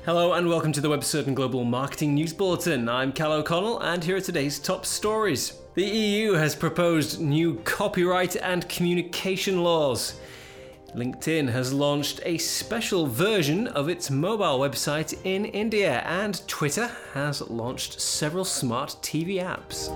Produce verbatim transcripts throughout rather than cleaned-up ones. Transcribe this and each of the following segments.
Hello and welcome to the WebCertain Global Marketing News Bulletin. I'm Cal O'Connell and here are today's top stories. The E U has proposed new copyright and communication laws. LinkedIn has launched a special version of its mobile website in India, and Twitter has launched several smart T V apps.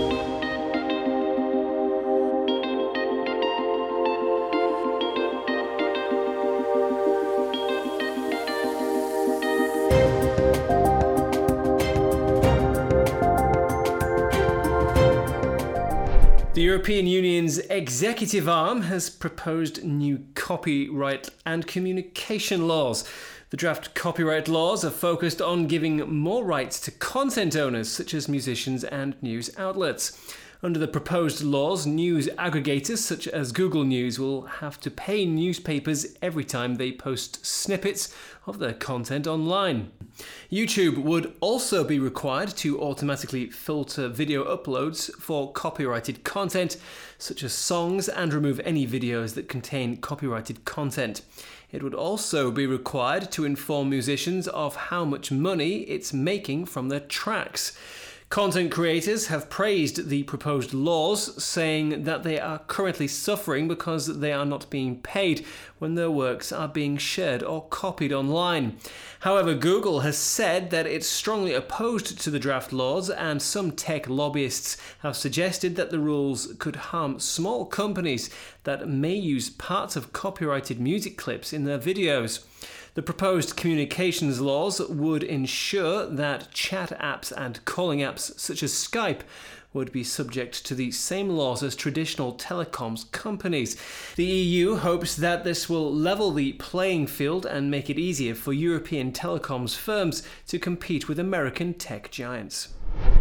The European Union's executive arm has proposed new copyright and communication laws. The draft copyright laws are focused on giving more rights to content owners, such as musicians and news outlets. Under the proposed laws, news aggregators such as Google News will have to pay newspapers every time they post snippets of their content online. YouTube would also be required to automatically filter video uploads for copyrighted content, such as songs, and remove any videos that contain copyrighted content. It would also be required to inform musicians of how much money it's making from their tracks. Content creators have praised the proposed laws, saying that they are currently suffering because they are not being paid when their works are being shared or copied online. However, Google has said that it's strongly opposed to the draft laws, and some tech lobbyists have suggested that the rules could harm small companies that may use parts of copyrighted music clips in their videos. The proposed communications laws would ensure that chat apps and calling apps such as Skype would be subject to the same laws as traditional telecoms companies. The E U hopes that this will level the playing field and make it easier for European telecoms firms to compete with American tech giants.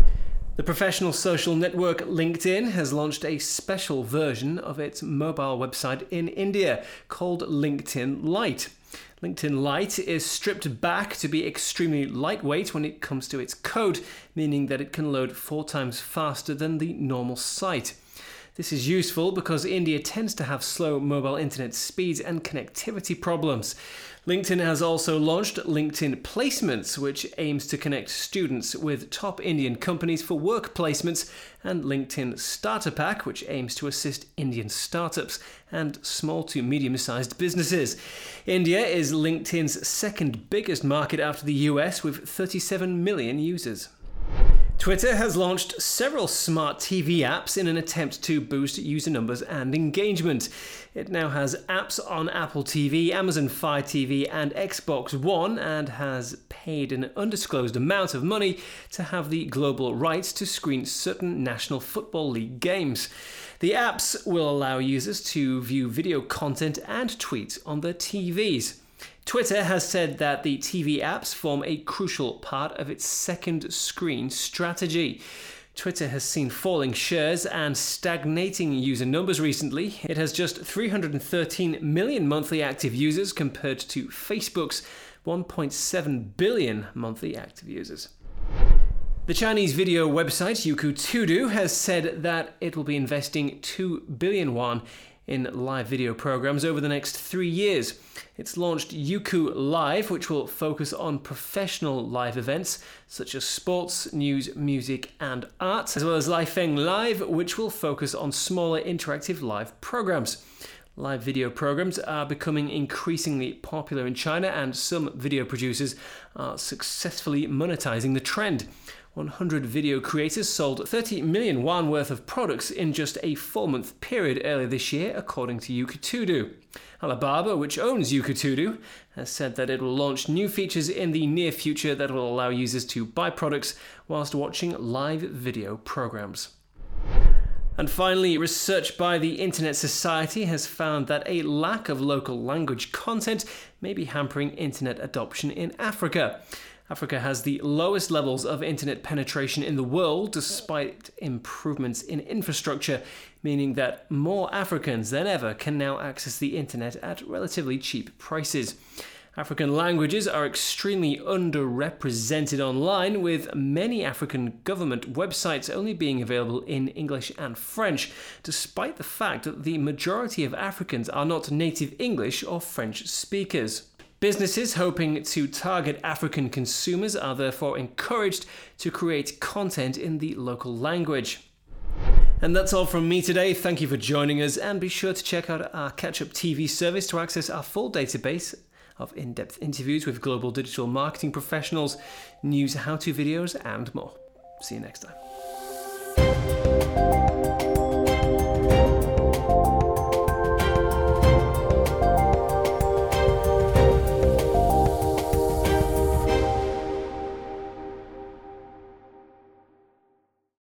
The professional social network LinkedIn has launched a special version of its mobile website in India called LinkedIn Lite. LinkedIn Lite is stripped back to be extremely lightweight when it comes to its code, meaning that it can load four times faster than the normal site. This is useful because India tends to have slow mobile internet speeds and connectivity problems. LinkedIn has also launched LinkedIn Placements, which aims to connect students with top Indian companies for work placements, and LinkedIn Starter Pack, which aims to assist Indian startups and small to medium-sized businesses. India is LinkedIn's second biggest market after the U S, with thirty-seven million users. Twitter has launched several smart T V apps in an attempt to boost user numbers and engagement. It now has apps on Apple T V, Amazon Fire T V, and Xbox One, and has paid an undisclosed amount of money to have the global rights to screen certain National Football League games. The apps will allow users to view video content and tweet on their T Vs. Twitter has said that the T V apps form a crucial part of its second screen strategy. Twitter has seen falling shares and stagnating user numbers recently. It has just three hundred thirteen million monthly active users compared to Facebook's one point seven billion monthly active users. The Chinese video website Youku Tudou has said that it will be investing two billion won in live video programs over the next three years. It's launched Youku Live, which will focus on professional live events such as sports, news, music, and art, as well as Lifeng Live, which will focus on smaller interactive live programs. Live video programs are becoming increasingly popular in China, and some video producers are successfully monetizing the trend. one hundred video creators sold thirty million won worth of products in just a four-month period earlier this year, according to Youku Tudou. Alibaba, which owns Youku Tudou, has said that it will launch new features in the near future that will allow users to buy products whilst watching live video programs. And finally, research by the Internet Society has found that a lack of local language content may be hampering internet adoption in Africa. Africa has the lowest levels of internet penetration in the world, despite improvements in infrastructure, meaning that more Africans than ever can now access the internet at relatively cheap prices. African languages are extremely underrepresented online, with many African government websites only being available in English and French, despite the fact that the majority of Africans are not native English or French speakers. Businesses hoping to target African consumers are therefore encouraged to create content in the local language. And that's all from me today. Thank you for joining us, and be sure to check out our Catch-Up T V service to access our full database of in-depth interviews with global digital marketing professionals, news how-to videos, and more. See you next time.